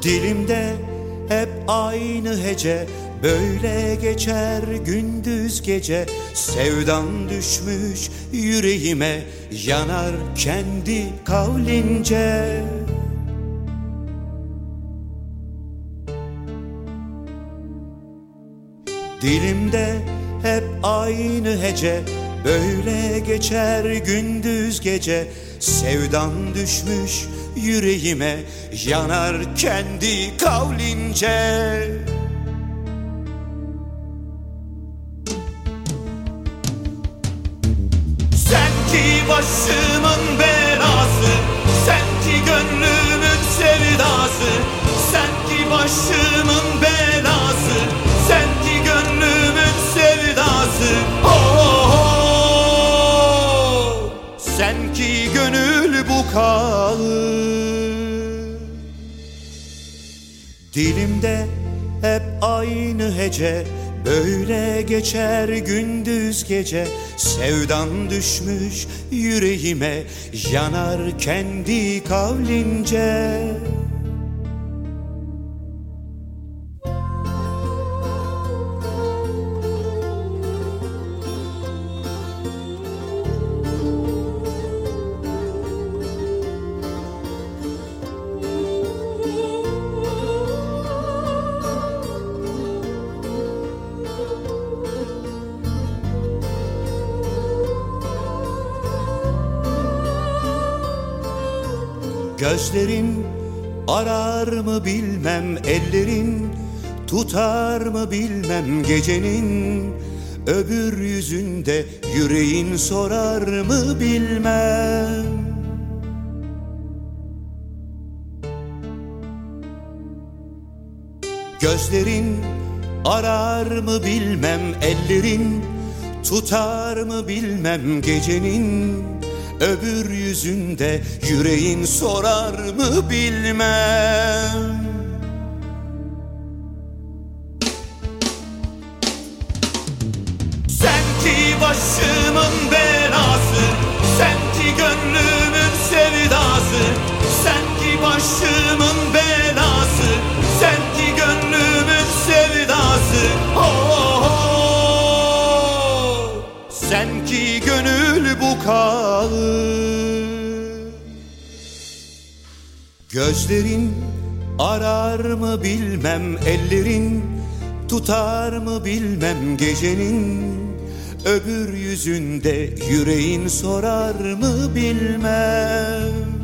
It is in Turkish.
Dilimde hep aynı hece, böyle geçer gündüz gece. Sevdan düşmüş yüreğime, yanar kendi kavlince. Dilimde hep aynı hece, böyle geçer gündüz gece. Sevdan düşmüş yüreğime, yanar kendi kavlince. Sen ki başımın belası, sen ki gönlümün sevdası. Sen ki başımın belası, sen ki gönlümün sevdası. Oh, oh, oh. Sen ki gönül bukağı. Dilimde hep aynı hece, böyle geçer gündüz gece. Sevdan düşmüş yüreğime, yanar kendi kavlince. Gözlerin arar mı bilmem, ellerin tutar mı bilmem. Gecenin öbür yüzünde yüreğin sorar mı bilmem. Gözlerin arar mı bilmem, ellerin tutar mı bilmem. Gecenin öbür yüzünde yüreğin sorar mı bilmem. Sen ki başımın belası, sen ki gönlümün sevdası. Sen ki başımın belası, sen ki gönlümün sevdası. Oh, oh, oh. Sen ki gönül bukağı. Gözlerin arar mı bilmem, ellerin tutar mı bilmem. Gecenin öbür yüzünde yüreğin sorar mı bilmem.